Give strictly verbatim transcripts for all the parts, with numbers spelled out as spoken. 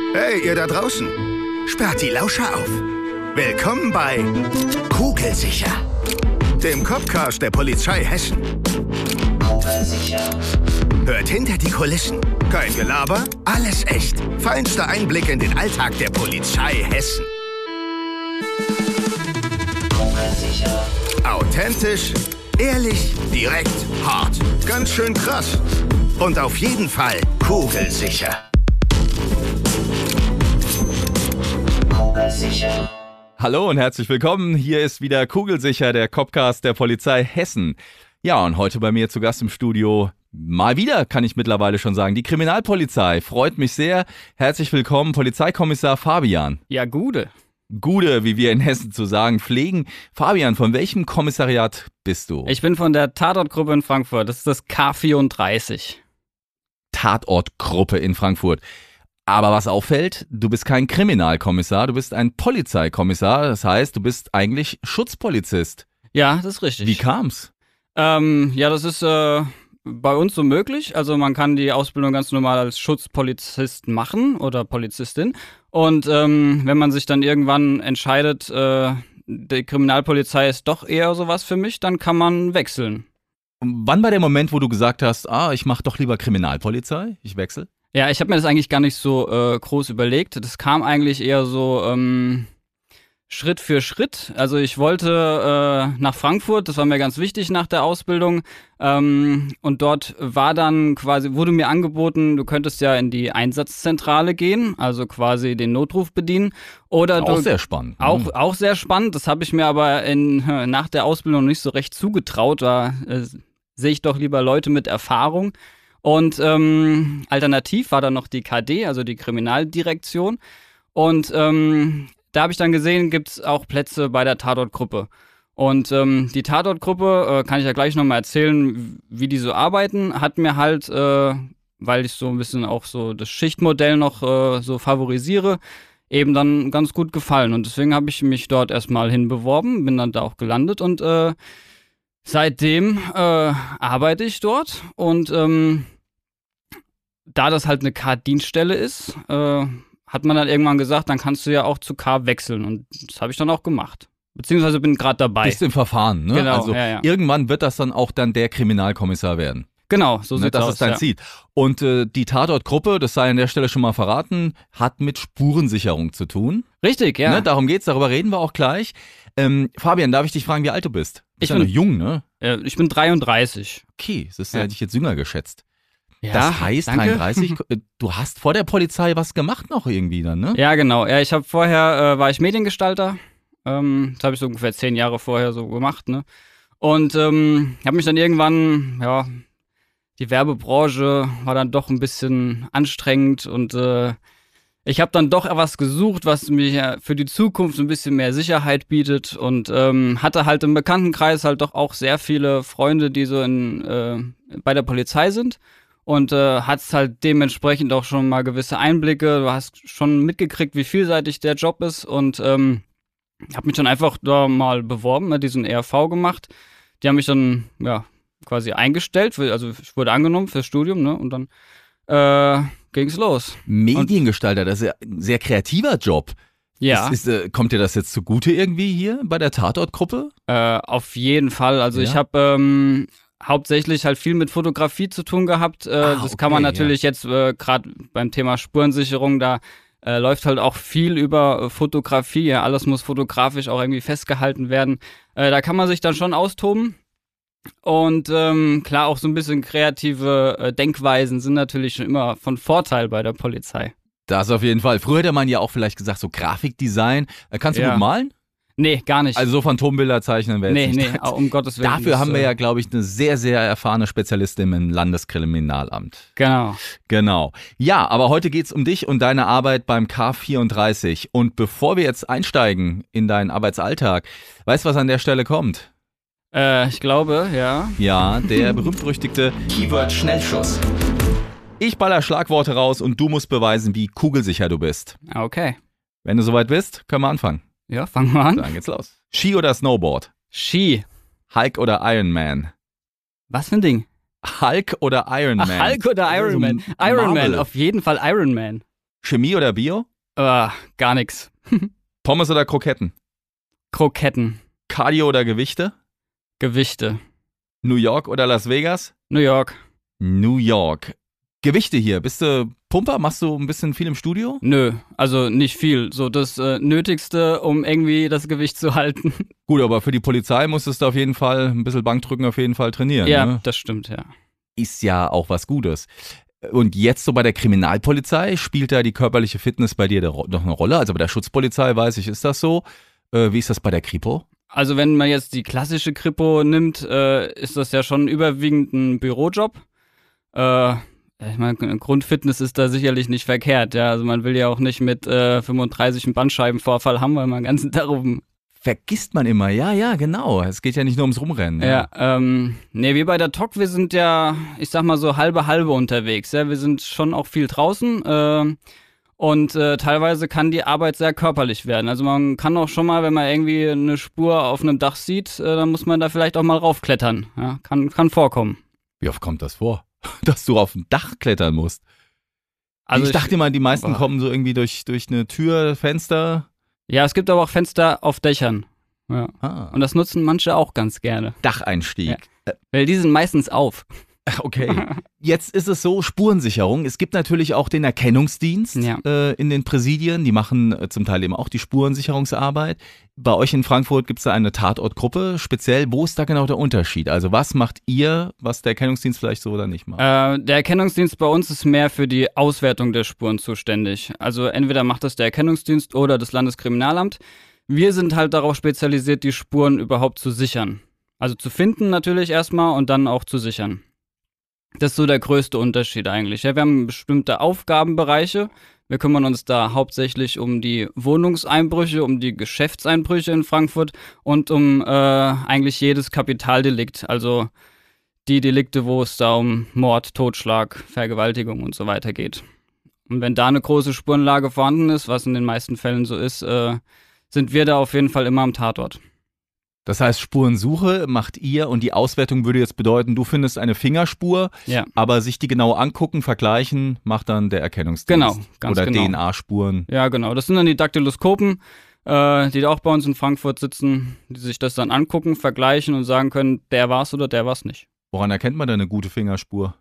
Hey, ihr da draußen. Sperrt die Lauscher auf. Willkommen bei Kugelsicher, dem Copcast der Polizei Hessen. Hört hinter die Kulissen. Kein Gelaber, alles echt. Feinster Einblick in den Alltag der Polizei Hessen. Authentisch, ehrlich, direkt, hart. Ganz schön krass. Und auf jeden Fall kugelsicher. Kugelsicher. Hallo und herzlich willkommen. Hier ist wieder Kugelsicher, der Copcast der Polizei Hessen. Ja, und heute bei mir zu Gast im Studio, mal wieder, kann ich mittlerweile schon sagen, die Kriminalpolizei. Freut mich sehr. Herzlich willkommen, Polizeikommissar Fabian. Ja, Gude. Gude, wie wir in Hessen zu sagen pflegen. Fabian, von welchem Kommissariat bist du? Ich bin von der Tatortgruppe in Frankfurt. Das ist das K vierunddreißig. Tatortgruppe in Frankfurt. Aber was auffällt, du bist kein Kriminalkommissar, du bist ein Polizeikommissar. Das heißt, du bist eigentlich Schutzpolizist. Ja, das ist richtig. Wie kam's? Ähm, ja, das ist äh, bei uns so möglich. Also man kann die Ausbildung ganz normal als Schutzpolizist machen oder Polizistin. Und ähm, wenn man sich dann irgendwann entscheidet, äh, die Kriminalpolizei ist doch eher sowas für mich, dann kann man wechseln. Wann war der Moment, wo du gesagt hast, ah, ich mache doch lieber Kriminalpolizei, ich wechsle? Ja, ich habe mir das eigentlich gar nicht so äh, groß überlegt. Das kam eigentlich eher so ähm, Schritt für Schritt. Also ich wollte äh, nach Frankfurt, das war mir ganz wichtig nach der Ausbildung. Ähm, und dort war dann quasi, wurde mir angeboten, du könntest ja in die Einsatzzentrale gehen, also quasi den Notruf bedienen. Oder auch du, sehr spannend. Auch, auch sehr spannend. Das habe ich mir aber in, nach der Ausbildung nicht so recht zugetraut. Da äh, sehe ich doch lieber Leute mit Erfahrung. Und ähm, alternativ war dann noch die K D, also die Kriminaldirektion. Und ähm, da habe ich dann gesehen, gibt es auch Plätze bei der Tatortgruppe. Und ähm, die Tatortgruppe, äh, kann ich ja gleich nochmal erzählen, wie die so arbeiten, hat mir halt, äh, weil ich so ein bisschen auch so das Schichtmodell noch äh, so favorisiere, eben dann ganz gut gefallen. Und deswegen habe ich mich dort erstmal hinbeworben, bin dann da auch gelandet und äh, Seitdem äh, arbeite ich dort und ähm, da das halt eine K-Dienststelle ist, äh, hat man dann irgendwann gesagt, dann kannst du ja auch zu K wechseln und das habe ich dann auch gemacht. Beziehungsweise bin gerade dabei. Bist im Verfahren, ne? Genau, also ja, ja. Irgendwann wird das dann auch dann der Kriminalkommissar werden. Genau, so ne, sieht's das aus. Das ist dein ja. Ziel. Und äh, die Tatortgruppe, das sei an der Stelle schon mal verraten, hat mit Spurensicherung zu tun. Richtig, ja. Ne, darum geht's, darüber reden wir auch gleich. Ähm, Fabian, darf ich dich fragen, wie alt du bist? Du bist ich ja bin noch jung, ne? Äh, ich bin dreiunddreißig. Okay, das ist ja. Ja. Hätte ich jetzt jünger geschätzt. Ja, das heißt, danke. dreiunddreißig, du hast vor der Polizei was gemacht noch irgendwie dann, ne? Ja, genau. Ja, ich habe vorher, äh, war ich Mediengestalter. Ähm, das habe ich so ungefähr zehn Jahre vorher so gemacht, ne? Und ähm, habe mich dann irgendwann, ja, die Werbebranche war dann doch ein bisschen anstrengend und äh, ich habe dann doch was gesucht, was mir für die Zukunft ein bisschen mehr Sicherheit bietet und ähm, hatte halt im Bekanntenkreis halt doch auch sehr viele Freunde, die so in, äh, bei der Polizei sind und äh, hattest halt dementsprechend auch schon mal gewisse Einblicke. Du hast schon mitgekriegt, wie vielseitig der Job ist und ähm, habe mich dann einfach da mal beworben, ne, diesen E R V gemacht. Die haben mich dann, ja, quasi eingestellt, für, also ich wurde angenommen fürs Studium, ne, und dann äh, ging's los. Mediengestalter, das ist ja ein sehr kreativer Job. Ja. Ist, ist, äh, kommt dir das jetzt zugute irgendwie hier bei der Tatortgruppe? Äh, auf jeden Fall. Also Ja? ich habe ähm, hauptsächlich halt viel mit Fotografie zu tun gehabt. Äh, Ah, das okay, kann man natürlich jetzt äh, gerade beim Thema Spurensicherung, da äh, läuft halt auch viel über äh, Fotografie. Ja, alles muss fotografisch auch irgendwie festgehalten werden. Äh, da kann man sich dann schon austoben. Und ähm, klar, auch so ein bisschen kreative äh, Denkweisen sind natürlich schon immer von Vorteil bei der Polizei. Das auf jeden Fall. Früher hätte man ja auch vielleicht gesagt, so Grafikdesign. Äh, kannst du Ja. gut malen? Nee, gar nicht. Also so Phantombilder zeichnen wäre nee, jetzt nicht. nee, um Gottes Willen. Dafür das, haben wir äh, ja, glaube ich, eine sehr, sehr erfahrene Spezialistin im Landeskriminalamt. Genau. Genau. Ja, aber heute geht's um dich und deine Arbeit beim K vierunddreißig. Und bevor wir jetzt einsteigen in deinen Arbeitsalltag, weißt du, was an der Stelle kommt? Äh, ich glaube, ja. Ja, der berühmt-berüchtigte Keyword-Schnellschuss. Ich baller Schlagworte raus und du musst beweisen, wie kugelsicher du bist. Okay. Wenn du soweit bist, können wir anfangen. Ja, fangen wir an. Dann geht's los. Ski oder Snowboard? Ski. Hulk oder Iron Man? Was für ein Ding? Hulk oder Iron Man? Ach, Hulk oder Iron So Man? ein Iron Man, Marvel. auf jeden Fall Iron Man. Chemie oder Bio? Äh, gar nichts. Pommes oder Kroketten? Kroketten. Cardio oder Gewichte? Gewichte. New York oder Las Vegas? New York. New York. Gewichte hier. Bist du Pumper? Machst du ein bisschen viel im Studio? Nö, also nicht viel. So das äh, Nötigste, um irgendwie das Gewicht zu halten. Gut, aber für die Polizei musstest du auf jeden Fall ein bisschen Bankdrücken auf jeden Fall trainieren. Ja, ne? das stimmt, ja. Ist ja auch was Gutes. Und jetzt so bei der Kriminalpolizei, spielt da die körperliche Fitness bei dir noch eine Rolle? Also bei der Schutzpolizei, weiß ich, ist das so. Äh, wie ist das bei der Kripo? Also wenn man jetzt die klassische Kripo nimmt, äh, ist das ja schon überwiegend ein Bürojob. Äh, ich meine, Grundfitness ist da sicherlich nicht verkehrt. Ja, also man will ja auch nicht mit äh, fünfunddreißig einen Bandscheibenvorfall haben, weil man den ganzen Tag rum. Vergisst man immer, ja, ja, genau. Es geht ja nicht nur ums Rumrennen. Ja, ja ähm, nee, wir bei der T O C, wir sind ja, ich sag mal so halbe halbe unterwegs. Ja, wir sind schon auch viel draußen äh, und äh, teilweise kann die Arbeit sehr körperlich werden. Also man kann auch schon mal, wenn man irgendwie eine Spur auf einem Dach sieht, äh, dann muss man da vielleicht auch mal raufklettern. Ja, kann, kann vorkommen. Wie oft kommt das vor, dass du auf ein Dach klettern musst? Also ich, ich dachte immer, die meisten boah. kommen so irgendwie durch, durch eine Tür, Fenster. Ja, es gibt aber auch Fenster auf Dächern. Ja. Ah. Und das nutzen manche auch ganz gerne. Dacheinstieg. Ja. Weil die sind meistens auf. Okay. Jetzt ist es so, Spurensicherung. Es gibt natürlich auch den Erkennungsdienst ja. äh, in den Präsidien. Die machen äh, zum Teil eben auch die Spurensicherungsarbeit. Bei euch in Frankfurt gibt es da eine Tatortgruppe. Speziell, wo ist da genau der Unterschied? Also was macht ihr, was der Erkennungsdienst vielleicht so oder nicht macht? Äh, der Erkennungsdienst bei uns ist mehr für die Auswertung der Spuren zuständig. Also entweder macht das der Erkennungsdienst oder das Landeskriminalamt. Wir sind halt darauf spezialisiert, die Spuren überhaupt zu sichern. Also zu finden natürlich erstmal und dann auch zu sichern. Das ist so der größte Unterschied eigentlich. Ja, wir haben bestimmte Aufgabenbereiche. Wir kümmern uns da hauptsächlich um die Wohnungseinbrüche, um die Geschäftseinbrüche in Frankfurt und um äh, eigentlich jedes Kapitaldelikt. Also die Delikte, wo es da um Mord, Totschlag, Vergewaltigung und so weiter geht. Und wenn da eine große Spurenlage vorhanden ist, was in den meisten Fällen so ist, äh, sind wir da auf jeden Fall immer am Tatort. Das heißt, Spurensuche macht ihr und die Auswertung würde jetzt bedeuten, du findest eine Fingerspur, ja. aber sich die genau angucken, vergleichen, macht dann der Erkennungsdienst. Genau, ganz Oder genau. D N A-Spuren. Ja, genau. Das sind dann die Daktyloskopen, äh, die auch bei uns in Frankfurt sitzen, die sich das dann angucken, vergleichen und sagen können, der war's oder der war's nicht. Woran erkennt man denn eine gute Fingerspur?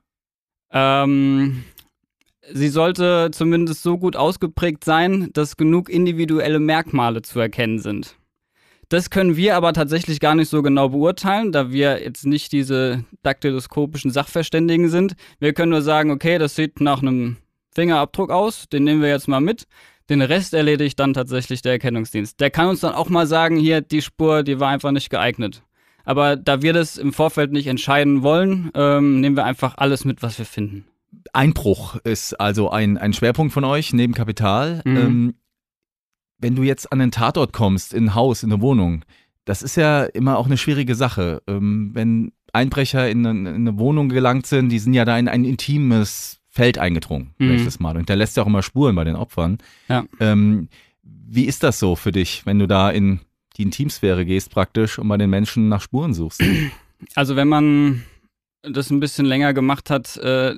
Ähm, sie sollte zumindest so gut ausgeprägt sein, dass genug individuelle Merkmale zu erkennen sind. Das können wir aber tatsächlich gar nicht so genau beurteilen, da wir jetzt nicht diese daktyloskopischen Sachverständigen sind. Wir können nur sagen, okay, das sieht nach einem Fingerabdruck aus, den nehmen wir jetzt mal mit. Den Rest erledigt dann tatsächlich der Erkennungsdienst. Der kann uns dann auch mal sagen, hier, die Spur, die war einfach nicht geeignet. Aber da wir das im Vorfeld nicht entscheiden wollen, ähm, nehmen wir einfach alles mit, was wir finden. Einbruch ist also ein, ein Schwerpunkt von euch, neben Kapital. Mhm. Ähm, wenn du jetzt an den Tatort kommst, in ein Haus, in eine Wohnung, das ist ja immer auch eine schwierige Sache. Ähm, wenn Einbrecher in eine, in eine Wohnung gelangt sind, die sind ja da in ein intimes Feld eingedrungen, Mhm. nächstes Mal. Und hinterlässt ja auch immer Spuren bei den Opfern. Ja. Ähm, wie ist das so für dich, wenn du da in die Intimsphäre gehst praktisch und bei den Menschen nach Spuren suchst? Also wenn man das ein bisschen länger gemacht hat, äh,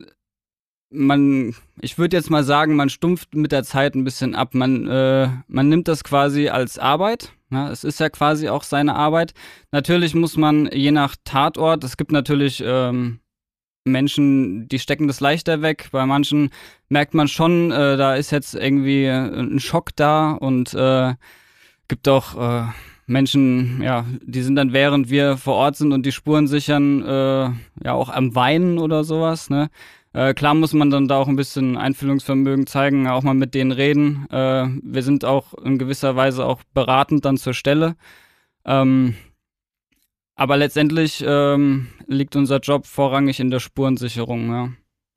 man, ich würde jetzt mal sagen, man stumpft mit der Zeit ein bisschen ab. Man, äh, man nimmt das quasi als Arbeit. Ja, es ist ja quasi auch seine Arbeit. Natürlich muss man je nach Tatort, es gibt natürlich ähm, Menschen, die stecken das leichter weg. Bei manchen merkt man schon, äh, da ist jetzt irgendwie ein Schock da und äh, gibt auch äh, Menschen, ja, die sind dann, während wir vor Ort sind und die Spuren sichern, äh, ja auch am Weinen oder sowas, ne? Äh, klar muss man dann da auch ein bisschen Einfühlungsvermögen zeigen, auch mal mit denen reden. Äh, wir sind auch in gewisser Weise auch beratend dann zur Stelle. Ähm, aber letztendlich ähm, liegt unser Job vorrangig in der Spurensicherung, ja.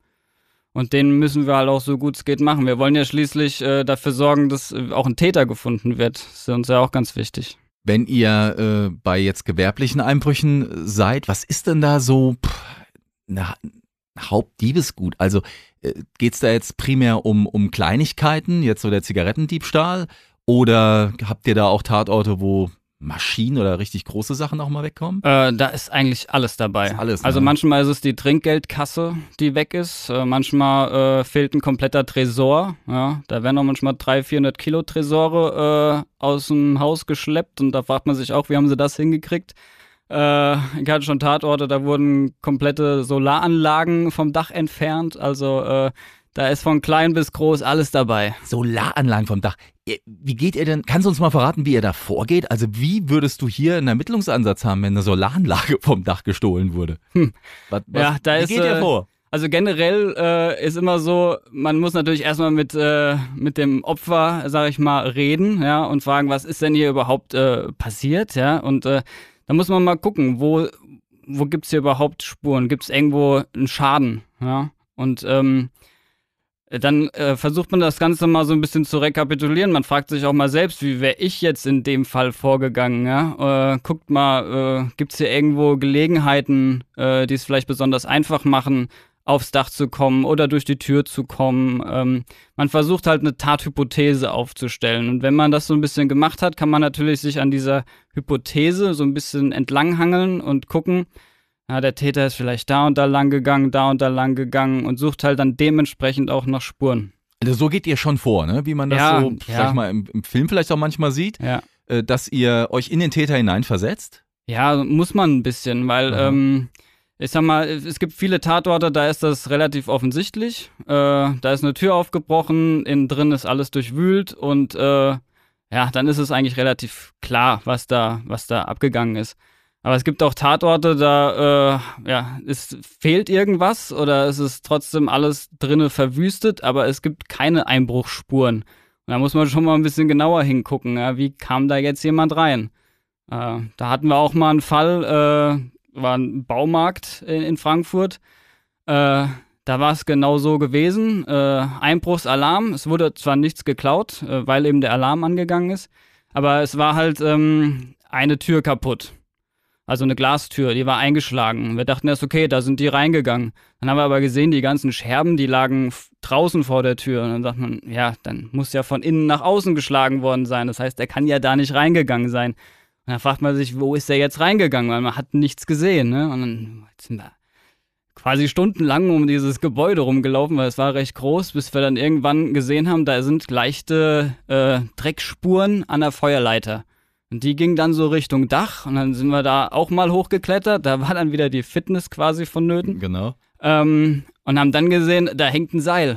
Und den müssen wir halt auch so gut es geht machen. Wir wollen ja schließlich äh, dafür sorgen, dass auch ein Täter gefunden wird. Das ist uns ja auch ganz wichtig. Wenn ihr äh, bei jetzt gewerblichen Einbrüchen seid, was ist denn da so pff, na, Hauptdiebesgut? Also äh, geht es da jetzt primär um, um Kleinigkeiten, jetzt so der Zigarettendiebstahl? Oder habt ihr da auch Tatorte, wo Maschinen oder richtig große Sachen auch mal wegkommen? Äh, da ist eigentlich alles dabei. Ist alles, also ne? manchmal ist es die Trinkgeldkasse, die weg ist. Äh, manchmal äh, fehlt ein kompletter Tresor. Ja, da werden auch manchmal dreihundert, vierhundert Kilo Tresore äh, aus dem Haus geschleppt. Und da fragt man sich auch, wie haben sie das hingekriegt? Äh, ich hatte schon Tatorte, da wurden komplette Solaranlagen vom Dach entfernt. Also äh, da ist von klein bis groß alles dabei. Solaranlagen vom Dach. Wie geht ihr denn, kannst du uns mal verraten, wie ihr da vorgeht? Also wie würdest du hier einen Ermittlungsansatz haben, wenn eine Solaranlage vom Dach gestohlen wurde? Hm. Was, was, Ja, da wie ist, geht ihr äh, vor? Also generell äh, ist immer so, man muss natürlich erstmal mit, äh, mit dem Opfer, sag ich mal, reden, ja, und fragen, was ist denn hier überhaupt äh, passiert, ja, und äh, da muss man mal gucken, wo, wo gibt's hier überhaupt Spuren, gibt's irgendwo einen Schaden, ja, und ähm, dann äh, versucht man das Ganze mal so ein bisschen zu rekapitulieren. Man fragt sich auch mal selbst, wie wäre ich jetzt in dem Fall vorgegangen? Ja? Äh, guckt mal, äh, gibt es hier irgendwo Gelegenheiten, äh, die es vielleicht besonders einfach machen, aufs Dach zu kommen oder durch die Tür zu kommen? Ähm, man versucht halt eine Tathypothese aufzustellen. Und wenn man das so ein bisschen gemacht hat, kann man natürlich sich an dieser Hypothese so ein bisschen entlanghangeln und gucken, ja, der Täter ist vielleicht da und da lang gegangen, da und da lang gegangen und sucht halt dann dementsprechend auch nach Spuren. Also so geht ihr schon vor, ne? Wie man das Ja, so, ja. sag ich mal, im, im Film vielleicht auch manchmal sieht, Ja. äh, dass ihr euch in den Täter hineinversetzt? Ja, muss man ein bisschen, weil Aha. ähm, ich sag mal, es gibt viele Tatorte, da ist das relativ offensichtlich. Äh, da ist eine Tür aufgebrochen, innen drin ist alles durchwühlt und äh, ja, dann ist es eigentlich relativ klar, was da, was da abgegangen ist. Aber es gibt auch Tatorte, da äh, ja, es fehlt irgendwas oder es ist trotzdem alles drinnen verwüstet, aber es gibt keine Einbruchsspuren. Und da muss man schon mal ein bisschen genauer hingucken, ja, wie kam da jetzt jemand rein? Äh, da hatten wir auch mal einen Fall, äh, war ein Baumarkt in, in Frankfurt. Äh, da war es genau so gewesen. Äh, Einbruchsalarm, es wurde zwar nichts geklaut, äh, weil eben der Alarm angegangen ist, aber es war halt ähm, eine Tür kaputt. Also eine Glastür, die war eingeschlagen. Wir dachten erst, okay, da sind die reingegangen. Dann haben wir aber gesehen, die ganzen Scherben, die lagen f- draußen vor der Tür. Und dann sagt man, ja, dann muss ja von innen nach außen geschlagen worden sein. Das heißt, er kann ja da nicht reingegangen sein. Und dann fragt man sich, wo ist der jetzt reingegangen? Weil man hat nichts gesehen, ne? Und dann sind wir quasi stundenlang um dieses Gebäude rumgelaufen, weil es war recht groß, bis wir dann irgendwann gesehen haben, da sind leichte äh, Dreckspuren an der Feuerleiter. Und die ging dann so Richtung Dach und dann sind wir da auch mal hochgeklettert. Da war dann wieder die Fitness quasi vonnöten. Genau. Ähm, und haben dann gesehen, da hängt ein Seil.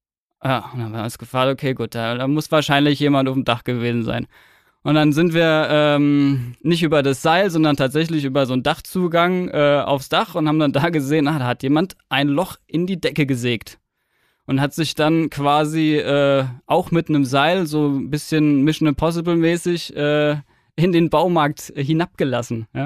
Ja, und dann haben wir uns gefragt, okay, gut, da, da muss wahrscheinlich jemand auf dem Dach gewesen sein. Und dann sind wir ähm, nicht über das Seil, sondern tatsächlich über so einen Dachzugang äh, aufs Dach und haben dann da gesehen, ah, da hat jemand ein Loch in die Decke gesägt. Und hat sich dann quasi äh, auch mit einem Seil so ein bisschen Mission Impossible mäßig äh, in den Baumarkt hinabgelassen, ja.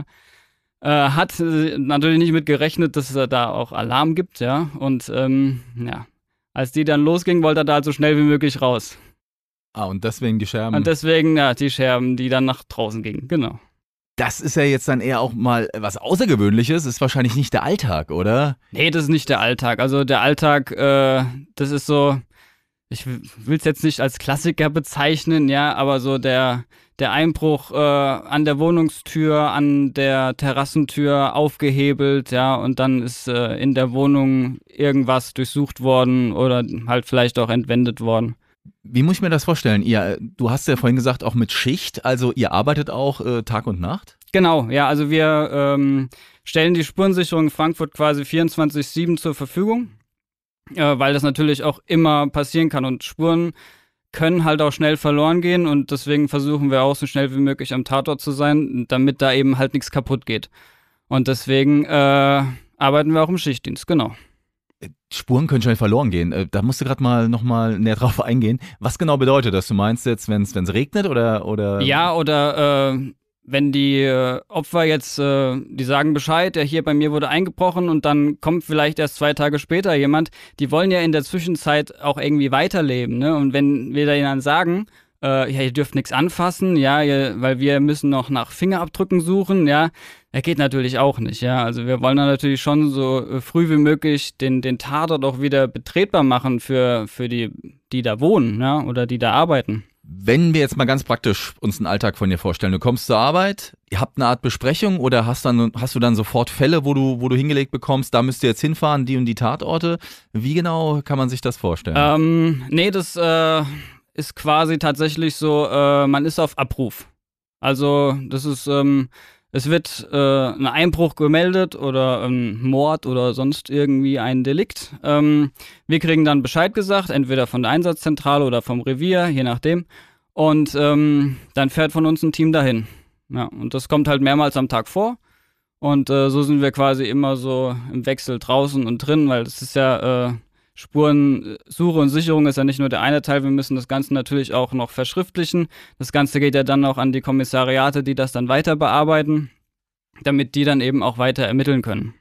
Äh, hat äh, natürlich nicht mit gerechnet, dass es da auch Alarm gibt, ja. Und ähm, ja, als die dann losging, wollte er da halt so schnell wie möglich raus. Ah, und deswegen die Scherben. Und deswegen, ja, die Scherben, die dann nach draußen gingen, genau. Das ist ja jetzt dann eher auch mal was Außergewöhnliches, ist wahrscheinlich nicht der Alltag, oder? Nee, das ist nicht der Alltag. Also der Alltag, äh, das ist so, ich will es jetzt nicht als Klassiker bezeichnen, ja, aber so der, der Einbruch äh, an der Wohnungstür, an der Terrassentür aufgehebelt, ja, und dann ist äh, in der Wohnung irgendwas durchsucht worden oder halt vielleicht auch entwendet worden. Wie muss ich mir das vorstellen? Ihr, du hast ja vorhin gesagt, auch mit Schicht, also ihr arbeitet auch äh, Tag und Nacht? Genau, ja, also wir ähm, stellen die Spurensicherung Frankfurt quasi vierundzwanzig sieben zur Verfügung, äh, weil das natürlich auch immer passieren kann und Spuren können halt auch schnell verloren gehen und deswegen versuchen wir auch so schnell wie möglich am Tatort zu sein, damit da eben halt nichts kaputt geht. Und deswegen äh, arbeiten wir auch im Schichtdienst, genau. Spuren können schnell verloren gehen. Da musst du gerade mal nochmal näher drauf eingehen. Was genau bedeutet das? Du meinst jetzt, wenn es regnet oder, oder? Ja, oder äh, wenn die äh, Opfer jetzt, äh, die sagen Bescheid, ja, hier bei mir wurde eingebrochen und dann kommt vielleicht erst zwei Tage später jemand, die wollen ja in der Zwischenzeit auch irgendwie weiterleben, ne? Und wenn wir denen dann sagen, äh, ja, ihr dürft nichts anfassen, ja, ihr, weil wir müssen noch nach Fingerabdrücken suchen, ja, das geht natürlich auch nicht, ja. Also wir wollen dann natürlich schon so äh, früh wie möglich den, den Tatort auch wieder betretbar machen für, für die, die da wohnen, ja, oder die da arbeiten. Wenn wir jetzt mal ganz praktisch uns einen Alltag von dir vorstellen, du kommst zur Arbeit, ihr habt eine Art Besprechung oder hast, dann, hast du dann sofort Fälle, wo du, wo du hingelegt bekommst, da müsst ihr jetzt hinfahren, die und die Tatorte. Wie genau kann man sich das vorstellen? Ähm, nee, das äh, ist quasi tatsächlich so, äh, man ist auf Abruf. Also das ist, ähm, es wird äh, ein Einbruch gemeldet oder ein Mord oder sonst irgendwie ein Delikt. Ähm, wir kriegen dann Bescheid gesagt, entweder von der Einsatzzentrale oder vom Revier, je nachdem. Und ähm, dann fährt von uns ein Team dahin. Ja, und das kommt halt mehrmals am Tag vor. Und äh, so sind wir quasi immer so im Wechsel draußen und drin, weil das ist ja äh, Spurensuche und Sicherung ist ja nicht nur der eine Teil, wir müssen das Ganze natürlich auch noch verschriftlichen. Das Ganze geht ja dann auch an die Kommissariate, die das dann weiter bearbeiten, damit die dann eben auch weiter ermitteln können.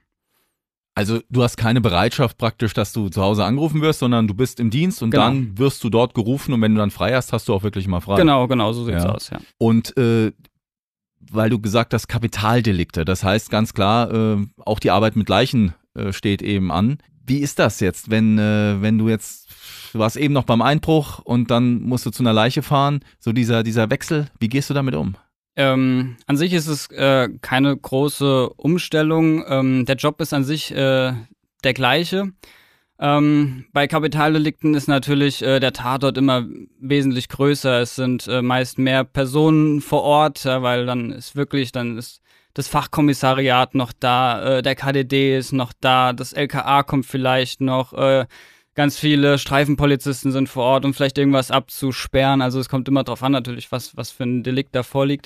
Also du hast keine Bereitschaft praktisch, dass du zu Hause angerufen wirst, sondern du bist im Dienst und Genau. dann wirst du dort gerufen und wenn du dann frei hast, hast du auch wirklich mal frei. Genau, genau, so sieht's Ja. aus, ja. Und äh, weil du gesagt hast, Kapitaldelikte, das heißt ganz klar, äh, auch die Arbeit mit Leichen äh, steht eben an. Wie ist das jetzt, wenn, äh, wenn du jetzt, du warst eben noch beim Einbruch und dann musst du zu einer Leiche fahren, so dieser, dieser Wechsel, wie gehst du damit um? Ähm, an sich ist es äh, keine große Umstellung. Ähm, der Job ist an sich äh, der gleiche. Ähm, bei Kapitaldelikten ist natürlich äh, der Tatort immer wesentlich größer. Es sind äh, meist mehr Personen vor Ort, ja, weil dann ist wirklich, dann ist das Fachkommissariat noch da, äh, der K D D ist noch da, das L K A kommt vielleicht noch, äh, ganz viele Streifenpolizisten sind vor Ort, um vielleicht irgendwas abzusperren. Also es kommt immer drauf an natürlich, was, was für ein Delikt da vorliegt.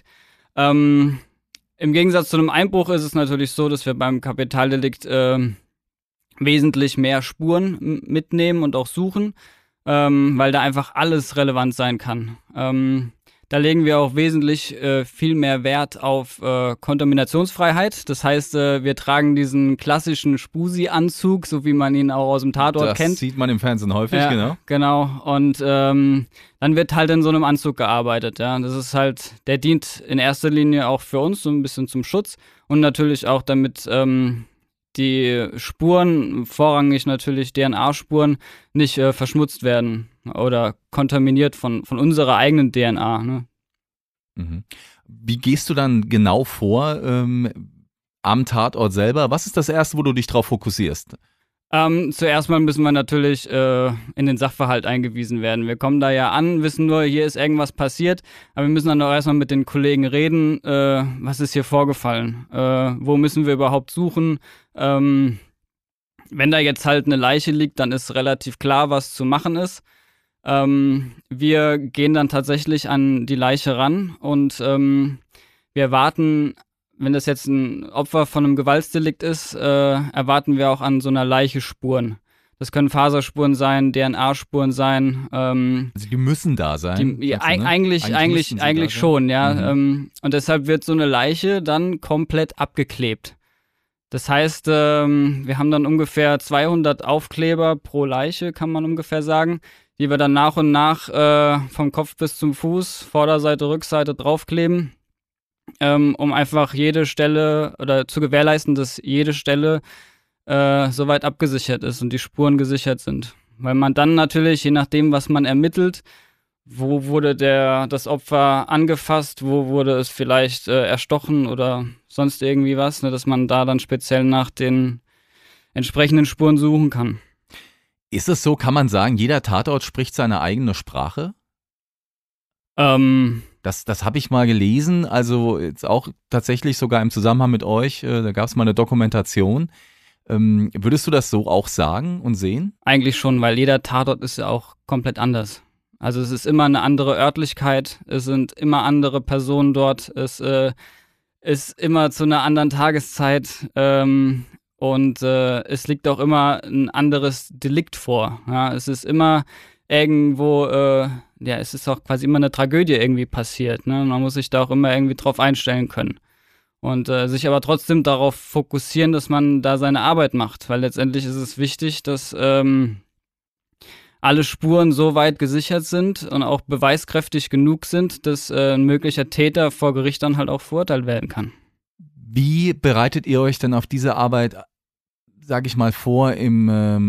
Ähm, im Gegensatz zu einem Einbruch ist es natürlich so, dass wir beim Kapitaldelikt äh, wesentlich mehr Spuren m- mitnehmen und auch suchen, ähm, weil da einfach alles relevant sein kann. Ähm, Da legen wir auch wesentlich äh, viel mehr Wert auf äh, Kontaminationsfreiheit. Das heißt, äh, wir tragen diesen klassischen Spusi-Anzug, so wie man ihn auch aus dem Tatort das kennt. Das sieht man im Fernsehen häufig, Ja, genau. Genau. Und ähm, dann wird halt in so einem Anzug gearbeitet. Ja, das ist halt, der dient in erster Linie auch für uns so ein bisschen zum Schutz und natürlich auch damit ähm, die Spuren, vorrangig natürlich D N A-Spuren, nicht äh, verschmutzt werden oder kontaminiert von, von unserer eigenen D N A. Ne? Mhm. Wie gehst du dann genau vor ähm, am Tatort selber? Was ist das Erste, wo du dich drauf fokussierst? Ähm, zuerst mal müssen wir natürlich äh, in den Sachverhalt eingewiesen werden. Wir kommen da ja an, wissen nur, hier ist irgendwas passiert, aber wir müssen dann auch erstmal mit den Kollegen reden, äh, was ist hier vorgefallen, äh, wo müssen wir überhaupt suchen. Ähm, wenn da jetzt halt eine Leiche liegt, dann ist relativ klar, was zu machen ist. Ähm, wir gehen dann tatsächlich an die Leiche ran und ähm, wir warten. Wenn das jetzt ein Opfer von einem Gewaltsdelikt ist, äh, erwarten wir auch an so einer Leiche Spuren. Das können Faserspuren sein, D N A-Spuren sein. Ähm, Also die müssen da sein. die, ja, sagst du, ne? eigentlich eigentlich, eigentlich, müssten sie eigentlich da sein. schon, ja. Mhm. Ähm, und deshalb wird so eine Leiche dann komplett abgeklebt. Das heißt, ähm, wir haben dann ungefähr zweihundert Aufkleber pro Leiche, kann man ungefähr sagen, die wir dann nach und nach äh, vom Kopf bis zum Fuß, Vorderseite, Rückseite draufkleben. Ähm, um einfach jede Stelle oder zu gewährleisten, dass jede Stelle äh, soweit abgesichert ist und die Spuren gesichert sind. Weil man dann natürlich, je nachdem, was man ermittelt, wo wurde der, das Opfer angefasst, wo wurde es vielleicht äh, erstochen oder sonst irgendwie was, ne, dass man da dann speziell nach den entsprechenden Spuren suchen kann. Ist es so, kann man sagen, jeder Tatort spricht seine eigene Sprache? Ähm, Das, das habe ich mal gelesen, also jetzt auch tatsächlich sogar im Zusammenhang mit euch, äh, da gab es mal eine Dokumentation. Ähm, würdest du das so auch sagen und sehen? Eigentlich schon, weil jeder Tatort ist ja auch komplett anders. Also es ist immer eine andere Örtlichkeit, es sind immer andere Personen dort, es äh, ist immer zu einer anderen Tageszeit ähm, und äh, es liegt auch immer ein anderes Delikt vor. Ja? Es ist immer irgendwo, äh, ja, es ist auch quasi immer eine Tragödie irgendwie passiert. Ne? Man muss sich da auch immer irgendwie drauf einstellen können. Und äh, sich aber trotzdem darauf fokussieren, dass man da seine Arbeit macht, weil letztendlich ist es wichtig, dass ähm, alle Spuren so weit gesichert sind und auch beweiskräftig genug sind, dass äh, ein möglicher Täter vor Gericht dann halt auch verurteilt werden kann. Wie bereitet ihr euch denn auf diese Arbeit, sag ich mal, vor im, ähm,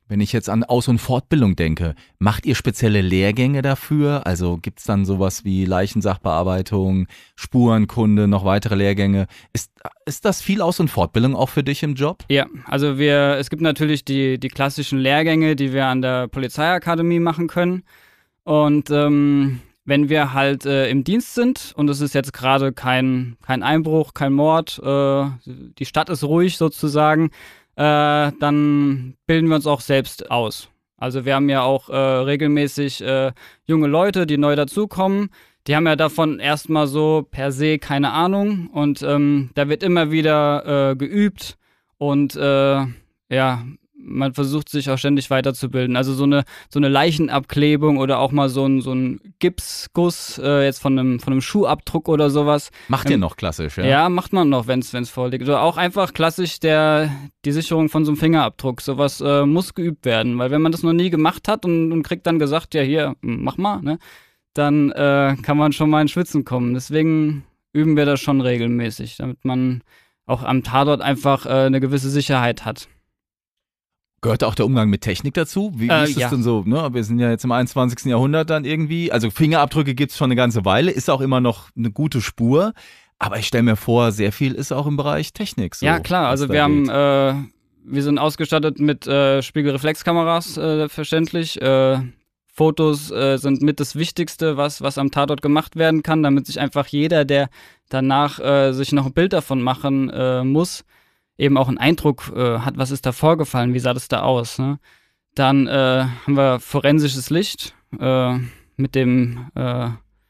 Wenn ich jetzt an Aus- und Fortbildung denke, macht ihr spezielle Lehrgänge dafür? Also gibt es dann sowas wie Leichensachbearbeitung, Spurenkunde, noch weitere Lehrgänge? Ist, ist das viel Aus- und Fortbildung auch für dich im Job? Ja, also wir, es gibt natürlich die, die klassischen Lehrgänge, die wir an der Polizeiakademie machen können. Und ähm, wenn wir halt äh, im Dienst sind und es ist jetzt gerade kein, kein Einbruch, kein Mord, äh, die Stadt ist ruhig sozusagen, Äh, dann bilden wir uns auch selbst aus. Also wir haben ja auch äh, regelmäßig äh, junge Leute, die neu dazukommen. Die haben ja davon erstmal so per se keine Ahnung und ähm, da wird immer wieder äh, geübt und äh, ja, man versucht sich auch ständig weiterzubilden. Also so eine so eine Leichenabklebung oder auch mal so ein so ein Gipsguss äh, jetzt von einem von einem Schuhabdruck oder sowas. Macht ähm, ihr noch klassisch, ja? Ja, macht man noch, wenn es vorliegt. Oder auch einfach klassisch der die Sicherung von so einem Fingerabdruck. Sowas äh, muss geübt werden, weil wenn man das noch nie gemacht hat und, und kriegt dann gesagt, ja hier, mach mal, ne, dann äh, kann man schon mal ins Schwitzen kommen. Deswegen üben wir das schon regelmäßig, damit man auch am Tatort einfach äh, eine gewisse Sicherheit hat. Gehört auch der Umgang mit Technik dazu? Wie, wie Äh, ist das ja. denn so? Ne? Wir sind ja jetzt im einundzwanzigsten Jahrhundert dann irgendwie. Also Fingerabdrücke gibt es schon eine ganze Weile, ist auch immer noch eine gute Spur. Aber ich stelle mir vor, sehr viel ist auch im Bereich Technik so. Ja, klar. was Also da wir haben, geht. äh, wir sind ausgestattet mit äh, Spiegelreflexkameras, äh, verständlich. Äh, Fotos äh, sind mit das Wichtigste, was, was am Tatort gemacht werden kann, damit sich einfach jeder, der danach äh, sich noch ein Bild davon machen äh, muss, eben auch einen Eindruck äh, hat, was ist da vorgefallen, wie sah das da aus. Ne? Dann äh, haben wir forensisches Licht äh, mit dem äh,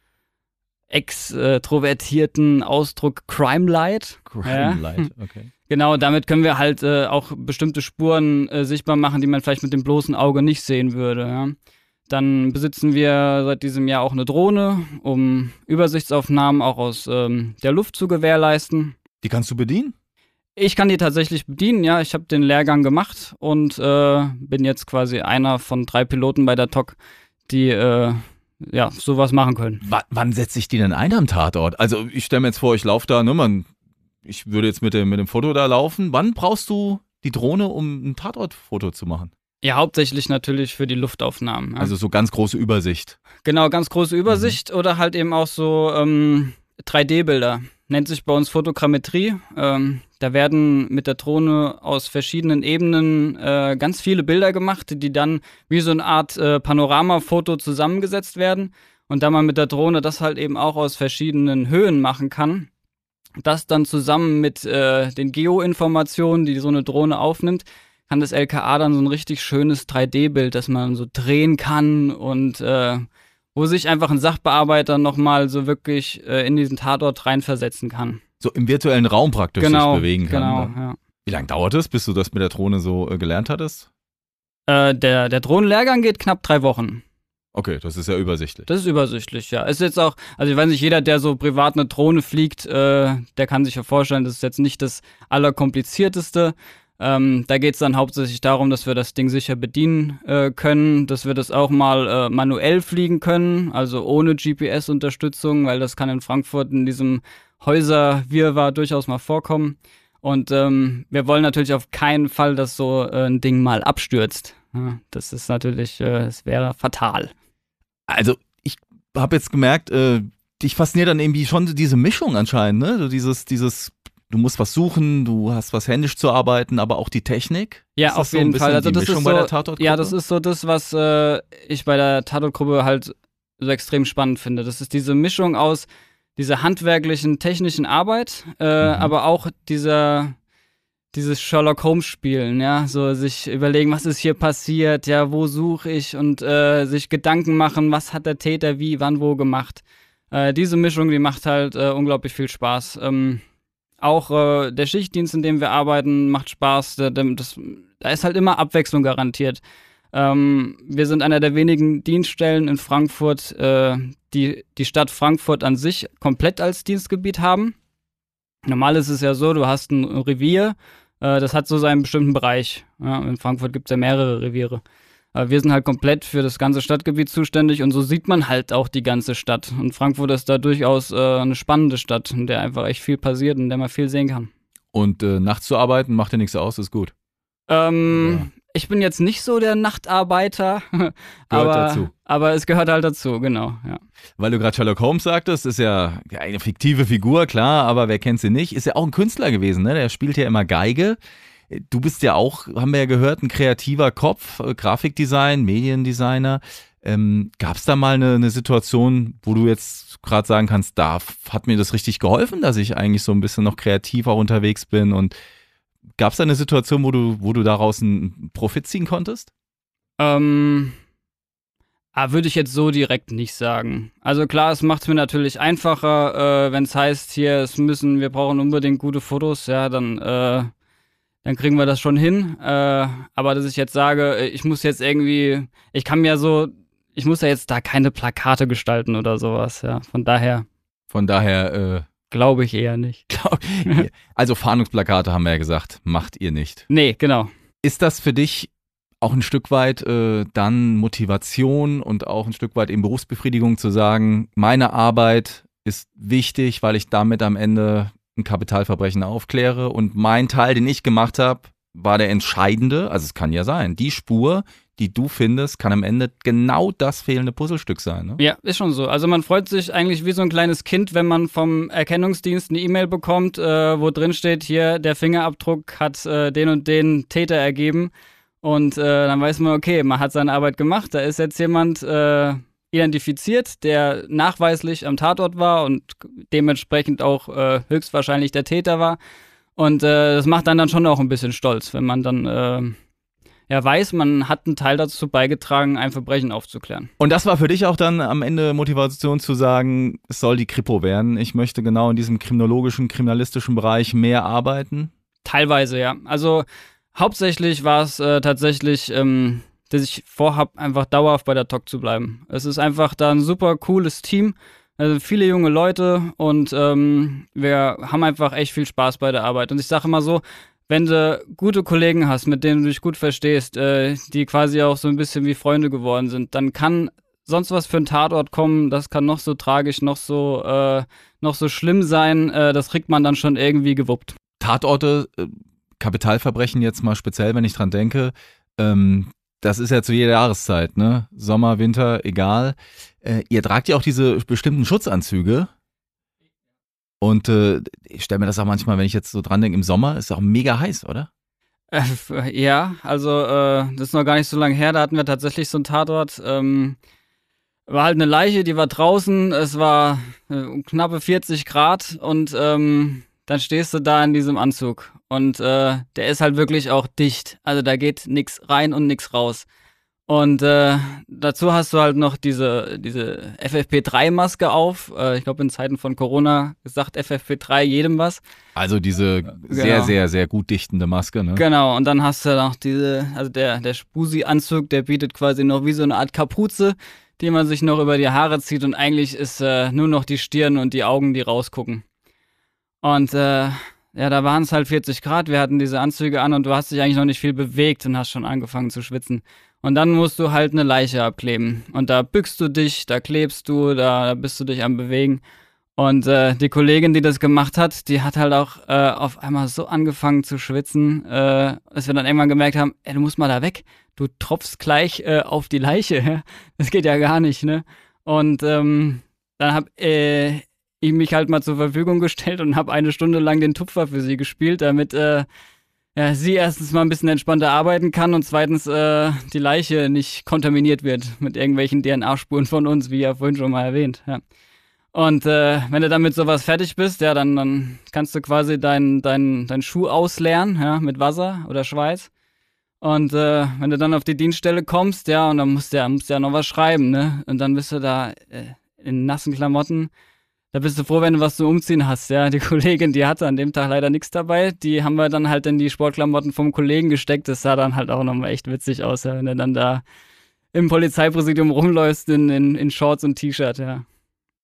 extrovertierten Ausdruck Crime Light. Crime Ja. Light, okay. Genau, damit können wir halt äh, auch bestimmte Spuren äh, sichtbar machen, die man vielleicht mit dem bloßen Auge nicht sehen würde. Ja? Dann besitzen wir seit diesem Jahr auch eine Drohne, um Übersichtsaufnahmen auch aus ähm, der Luft zu gewährleisten. Die kannst du bedienen? Ich kann die tatsächlich bedienen, ja. Ich habe den Lehrgang gemacht und äh, bin jetzt quasi einer von drei Piloten bei der T O C, die äh, ja sowas machen können. W wann setze ich die denn ein am Tatort? Also ich stelle mir jetzt vor, ich laufe da, ne, man, ich würde jetzt mit dem, mit dem Foto da laufen. Wann brauchst du die Drohne, um ein Tatortfoto zu machen? Ja, hauptsächlich natürlich für die Luftaufnahmen. Ja. Also so ganz große Übersicht. Genau, ganz große Übersicht oder halt eben auch so ähm, drei D Bilder. Nennt sich bei uns Fotogrammetrie. Ähm, da werden mit der Drohne aus verschiedenen Ebenen äh, ganz viele Bilder gemacht, die dann wie so eine Art äh, Panoramafoto zusammengesetzt werden. Und da man mit der Drohne das halt eben auch aus verschiedenen Höhen machen kann, das dann zusammen mit äh, den Geoinformationen, die so eine Drohne aufnimmt, kann das L K A dann so ein richtig schönes drei D Bild, das man so drehen kann und äh, wo sich einfach ein Sachbearbeiter nochmal so wirklich äh, in diesen Tatort reinversetzen kann. So im virtuellen Raum praktisch Genau, sich bewegen kann. genau, ne? ja. Wie lange dauert es, bis du das mit der Drohne so äh, gelernt hattest? Äh, der, der Drohnenlehrgang geht knapp drei Wochen. Okay, das ist ja übersichtlich. Das ist übersichtlich, ja. Ist jetzt auch, also ich weiß nicht, jeder, der so privat eine Drohne fliegt, äh, der kann sich ja vorstellen, das ist jetzt nicht das Allerkomplizierteste. Ähm, da geht es dann hauptsächlich darum, dass wir das Ding sicher bedienen äh, können, dass wir das auch mal äh, manuell fliegen können, also ohne G P S-Unterstützung, weil das kann in Frankfurt in diesem Häuserwirrwarr durchaus mal vorkommen. Und ähm, wir wollen natürlich auf keinen Fall, dass so äh, ein Ding mal abstürzt. Ja, das ist natürlich, äh, es wäre fatal. Also ich habe jetzt gemerkt, äh, dich fasziniert dann irgendwie schon diese Mischung anscheinend, ne? So dieses, dieses, du musst was suchen, du hast was händisch zu arbeiten, aber auch die Technik. Ja, Ist das auf so ein jeden bisschen Fall. Also die das Mischung ist bei so, der Tatortgruppe? ja, das ist so das, was äh, ich bei der Tatortgruppe halt so extrem spannend finde. Das ist diese Mischung aus dieser handwerklichen, technischen Arbeit, äh, Mhm. aber auch dieser dieses Sherlock Holmes spielen, ja, so sich überlegen, was ist hier passiert, ja, wo suche ich und äh, sich Gedanken machen, was hat der Täter wie, wann, wo gemacht. Äh, diese Mischung, die macht halt äh, unglaublich viel Spaß. Ähm, auch äh, der Schichtdienst, in dem wir arbeiten, macht Spaß. Da, das, da ist halt immer Abwechslung garantiert. Ähm, wir sind einer der wenigen Dienststellen in Frankfurt, äh, die die Stadt Frankfurt an sich komplett als Dienstgebiet haben. Normal ist es ja so, du hast ein Revier, äh, das hat so seinen bestimmten Bereich. Ja, in Frankfurt gibt es ja mehrere Reviere. Aber wir sind halt komplett für das ganze Stadtgebiet zuständig und so sieht man halt auch die ganze Stadt. Und Frankfurt ist da durchaus äh, eine spannende Stadt, in der einfach echt viel passiert und in der man viel sehen kann. Und äh, nachts zu arbeiten macht dir nichts aus, ist gut. Ähm, Ich bin jetzt nicht so der Nachtarbeiter, Gehört aber, dazu. aber es gehört halt dazu, genau, ja. Weil du gerade Sherlock Holmes sagtest, ist ja eine fiktive Figur, klar, aber wer kennt sie nicht? Ist ja auch ein Künstler gewesen, ne? Der spielt ja immer Geige. Du bist ja auch, haben wir ja gehört, ein kreativer Kopf, äh, Grafikdesign, Mediendesigner. Ähm, Gab es da mal eine, eine Situation, wo du jetzt gerade sagen kannst, da hat mir das richtig geholfen, dass ich eigentlich so ein bisschen noch kreativ auch unterwegs bin, und gab es da eine Situation, wo du, wo du daraus einen Profit ziehen konntest? Ähm, ah, würde ich jetzt so direkt nicht sagen. Also klar, es macht es mir natürlich einfacher, äh, wenn es heißt, hier, es müssen, wir brauchen unbedingt gute Fotos, ja, dann, äh, dann kriegen wir das schon hin. Äh, aber dass ich jetzt sage, ich muss jetzt irgendwie, ich kann mir so, ich muss ja jetzt da keine Plakate gestalten oder sowas, ja. Von daher Von daher, äh, glaube ich eher nicht. also Fahndungsplakate haben wir ja gesagt, macht ihr nicht. Nee, genau. Ist das für dich auch ein Stück weit äh, dann Motivation und auch ein Stück weit eben Berufsbefriedigung zu sagen, meine Arbeit ist wichtig, weil ich damit am Ende ein Kapitalverbrechen aufkläre, und mein Teil, den ich gemacht habe, war der entscheidende, also es kann ja sein, die Spur, die du findest, kann am Ende genau das fehlende Puzzlestück sein, ne? Ja, ist schon so. Also man freut sich eigentlich wie so ein kleines Kind, wenn man vom Erkennungsdienst eine E-Mail bekommt, äh, wo drin steht, hier, der Fingerabdruck hat äh, den und den Täter ergeben. Und äh, dann weiß man, okay, man hat seine Arbeit gemacht, da ist jetzt jemand äh, identifiziert, der nachweislich am Tatort war und dementsprechend auch äh, höchstwahrscheinlich der Täter war. Und äh, das macht einen dann schon auch ein bisschen stolz, wenn man dann äh, ja weiß, man hat einen Teil dazu beigetragen, ein Verbrechen aufzuklären. Und das war für dich auch dann am Ende Motivation zu sagen, es soll die Kripo werden. Ich möchte genau in diesem kriminologischen, kriminalistischen Bereich mehr arbeiten? Teilweise, ja. Also hauptsächlich war es äh, tatsächlich, ähm, dass ich vorhab, einfach dauerhaft bei der T O C zu bleiben. Es ist einfach da ein super cooles Team, also viele junge Leute, und ähm, wir haben einfach echt viel Spaß bei der Arbeit. Und ich sage immer so, wenn du gute Kollegen hast, mit denen du dich gut verstehst, äh, die quasi auch so ein bisschen wie Freunde geworden sind, dann kann sonst was für ein Tatort kommen, das kann noch so tragisch, noch so, äh, noch so schlimm sein, äh, das kriegt man dann schon irgendwie gewuppt. Tatorte, äh, Kapitalverbrechen jetzt mal speziell, wenn ich dran denke, ähm, das ist ja zu jeder Jahreszeit, ne? Sommer, Winter, egal. Äh, ihr tragt ja auch diese bestimmten Schutzanzüge. Und äh, ich stelle mir das auch manchmal, wenn ich jetzt so dran denke, im Sommer ist es auch mega heiß, oder? Äh, ja, also äh, das ist noch gar nicht so lange her, da hatten wir tatsächlich so einen Tatort. Ähm, war halt eine Leiche, die war draußen, es war äh, knappe vierzig Grad, und ähm, dann stehst du da in diesem Anzug, und äh, der ist halt wirklich auch dicht, also da geht nichts rein und nichts raus. Und äh, dazu hast du halt noch diese, diese F F P drei Maske auf. Äh, ich glaube, in Zeiten von Corona sagt F F P drei jedem was. Also diese Genau. sehr, sehr, sehr gut dichtende Maske, ne? Genau, und dann hast du noch diese, also der, der Spusi-Anzug, der bietet quasi noch wie so eine Art Kapuze, die man sich noch über die Haare zieht, und eigentlich ist äh, nur noch die Stirn und die Augen, die rausgucken. Und äh, ja, da waren es halt vierzig Grad, wir hatten diese Anzüge an, und du hast dich eigentlich noch nicht viel bewegt und hast schon angefangen zu schwitzen. Und dann musst du halt eine Leiche abkleben. Und da bückst du dich, da klebst du, da, da bist du dich am Bewegen. Und äh, die Kollegin, die das gemacht hat, die hat halt auch äh, auf einmal so angefangen zu schwitzen, äh, dass wir dann irgendwann gemerkt haben, ey, du musst mal da weg. Du tropfst gleich äh, auf die Leiche. Das geht ja gar nicht, ne? Und ähm, dann hab äh, ich mich halt mal zur Verfügung gestellt und habe eine Stunde lang den Tupfer für sie gespielt, damit äh, ja, sie erstens mal ein bisschen entspannter arbeiten kann und zweitens äh, die Leiche nicht kontaminiert wird mit irgendwelchen D N A-Spuren von uns, wie ja vorhin schon mal erwähnt. Ja. Und äh, wenn du dann mit sowas fertig bist, ja, dann, dann kannst du quasi deinen dein, dein Schuh ausleeren, ja, mit Wasser oder Schweiß. Und äh, wenn du dann auf die Dienststelle kommst, ja, und dann musst du ja, musst du ja noch was schreiben, ne? Und dann bist du da äh, in nassen Klamotten. Da bist du froh, wenn du was zum Umziehen hast, ja. Die Kollegin, die hatte an dem Tag leider nichts dabei. Die haben wir dann halt in die Sportklamotten vom Kollegen gesteckt. Das sah dann halt auch nochmal echt witzig aus, ja, wenn du dann da im Polizeipräsidium rumläufst in, in, in Shorts und T-Shirt, ja.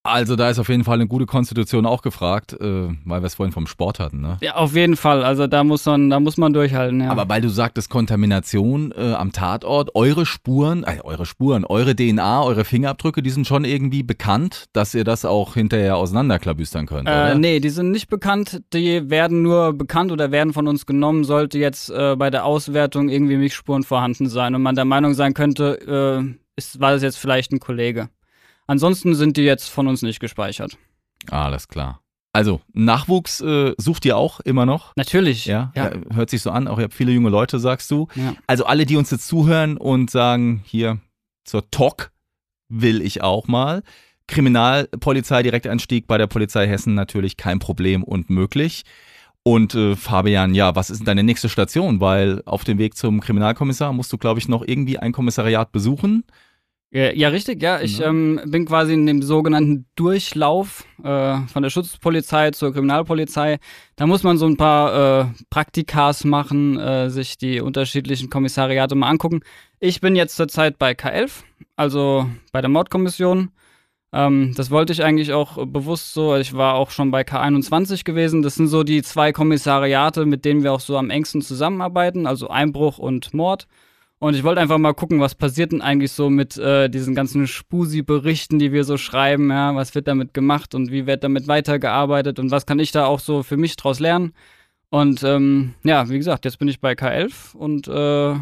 Also da ist auf jeden Fall eine gute Konstitution auch gefragt, äh, weil wir es vorhin vom Sport hatten, ne? Ja, auf jeden Fall. Also da muss man, da muss man durchhalten, ja. Aber weil du sagtest Kontamination äh, am Tatort, eure Spuren, äh, eure Spuren, eure D N A, eure Fingerabdrücke, die sind schon irgendwie bekannt, dass ihr das auch hinterher auseinanderklabüstern könnt, äh, oder? Nee, die sind nicht bekannt. Die werden nur bekannt oder werden von uns genommen, sollte jetzt äh, bei der Auswertung irgendwie Milchspuren vorhanden sein und man der Meinung sein könnte, äh, ist, war das jetzt vielleicht ein Kollege. Ansonsten sind die jetzt von uns nicht gespeichert. Alles klar. Also, Nachwuchs äh, sucht ihr auch immer noch? Natürlich. Ja, ja. Äh, hört sich so an. Auch ihr habt viele junge Leute, sagst du. Ja. Also alle, die uns jetzt zuhören und sagen, hier zur T O C will ich auch mal. Kriminalpolizei, Direktanstieg bei der Polizei Hessen natürlich kein Problem und möglich. Und äh, Fabian, ja, was ist denn deine nächste Station? Weil auf dem Weg zum Kriminalkommissar musst du, glaube ich, noch irgendwie ein Kommissariat besuchen. Ja, ja, richtig, ja. Ich ähm, bin quasi in dem sogenannten Durchlauf äh, von der Schutzpolizei zur Kriminalpolizei. Da muss man so ein paar äh, Praktikas machen, äh, sich die unterschiedlichen Kommissariate mal angucken. Ich bin jetzt zurzeit bei K elf, also bei der Mordkommission. Ähm, das wollte ich eigentlich auch bewusst so. Ich war auch schon bei K einundzwanzig gewesen. Das sind so die zwei Kommissariate, mit denen wir auch so am engsten zusammenarbeiten, also Einbruch und Mord. Und ich wollte einfach mal gucken, was passiert denn eigentlich so mit äh, diesen ganzen Spusi-Berichten, die wir so schreiben, ja, was wird damit gemacht und wie wird damit weitergearbeitet und was kann ich da auch so für mich draus lernen. Und ähm, ja, wie gesagt, jetzt bin ich bei K elf und äh,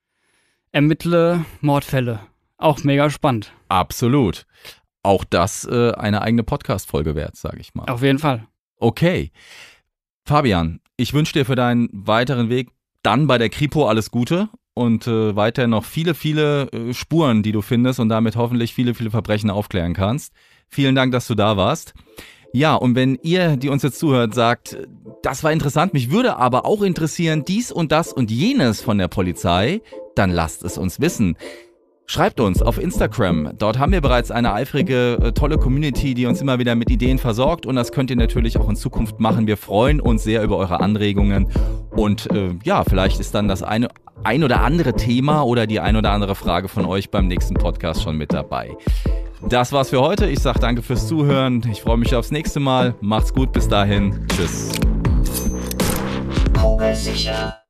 ermittle Mordfälle. Auch mega spannend. Absolut. Auch das äh, eine eigene Podcast-Folge wert, sage ich mal. Auf jeden Fall. Okay. Fabian, ich wünsche dir für deinen weiteren Weg dann bei der Kripo alles Gute. Und äh, weiter noch viele, viele äh, Spuren, die du findest und damit hoffentlich viele, viele Verbrechen aufklären kannst. Vielen Dank, dass du da warst. Ja, und wenn ihr, die uns jetzt zuhört, sagt, das war interessant, mich würde aber auch interessieren, dies und das und jenes von der Polizei, dann lasst es uns wissen. Schreibt uns auf Instagram. Dort haben wir bereits eine eifrige, äh, tolle Community, die uns immer wieder mit Ideen versorgt. Und das könnt ihr natürlich auch in Zukunft machen. Wir freuen uns sehr über eure Anregungen. Und äh, ja, vielleicht ist dann das eine, ein oder andere Thema oder die ein oder andere Frage von euch beim nächsten Podcast schon mit dabei. Das war's für heute. Ich sage danke fürs Zuhören. Ich freue mich aufs nächste Mal. Macht's gut. Bis dahin. Tschüss. Kugelsicher.